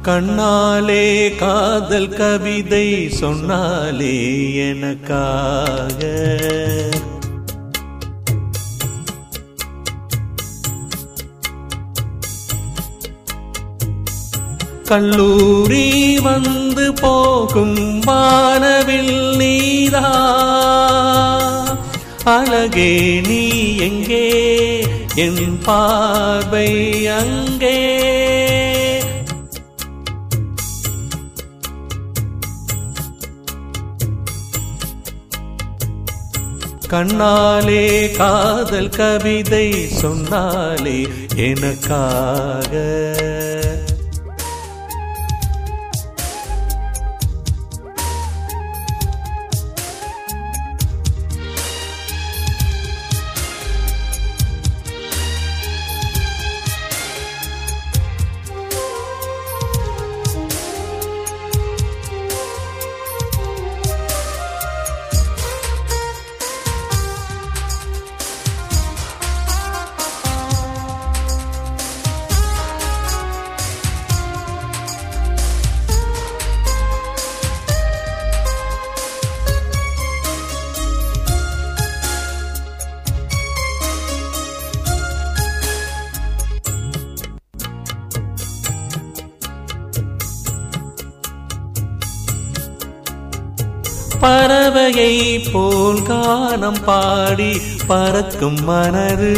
கண்ணாலே காதல் கவிதை சொன்னாலே எனக்காக கல்லூரி வந்து போகும் வானவில் நீதா அழகே நீ எங்கே என் பார்வை அங்கே கண்ணாலே காதல் கவிதை சொன்னாலே எனக்காக பறவையை போல் கானம் பாடி பறக்கும் மனது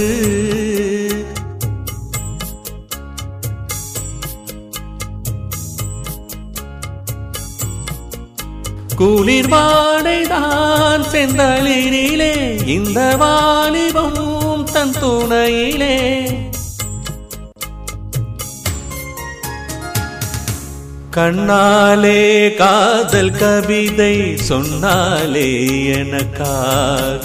குளிர் வாடைதான் செந்தளிரிலே இந்த வாலிபம் தன் துணையிலே கண்ணாலே காதல் கவிதை சொன்னாலே எனக்காக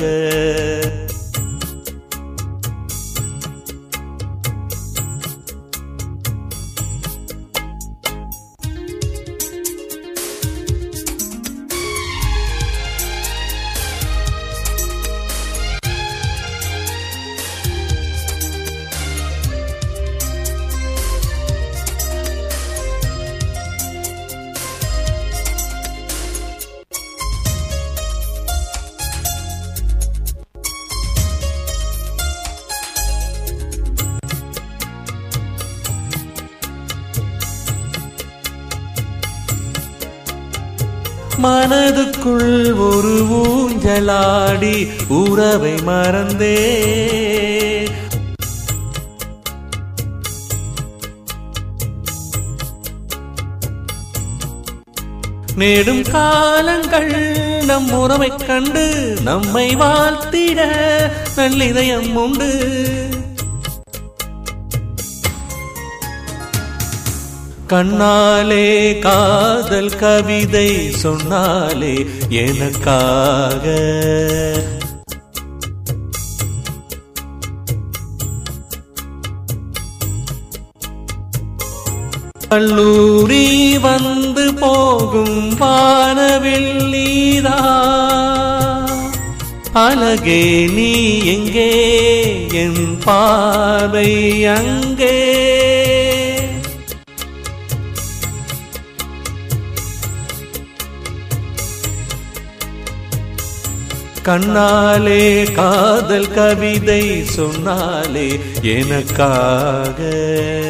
மனதுக்குள் ஒரு ஊஞ்சலாடி உறவை மறந்தே நேடும் காலங்கள் நம் உறவை கண்டு நம்மை வாழ்த்திட நல்லிதயம் உண்டு கண்ணாலே காதல் கவிதை சொன்னாலே எனக்காக கல்லூரி வந்து போகும் வானவில் நீதா அழகே நீ எங்கே என் பார்வை அங்கே கண்ணாலே காதல் கவிதை சொன்னாலே எனக்காக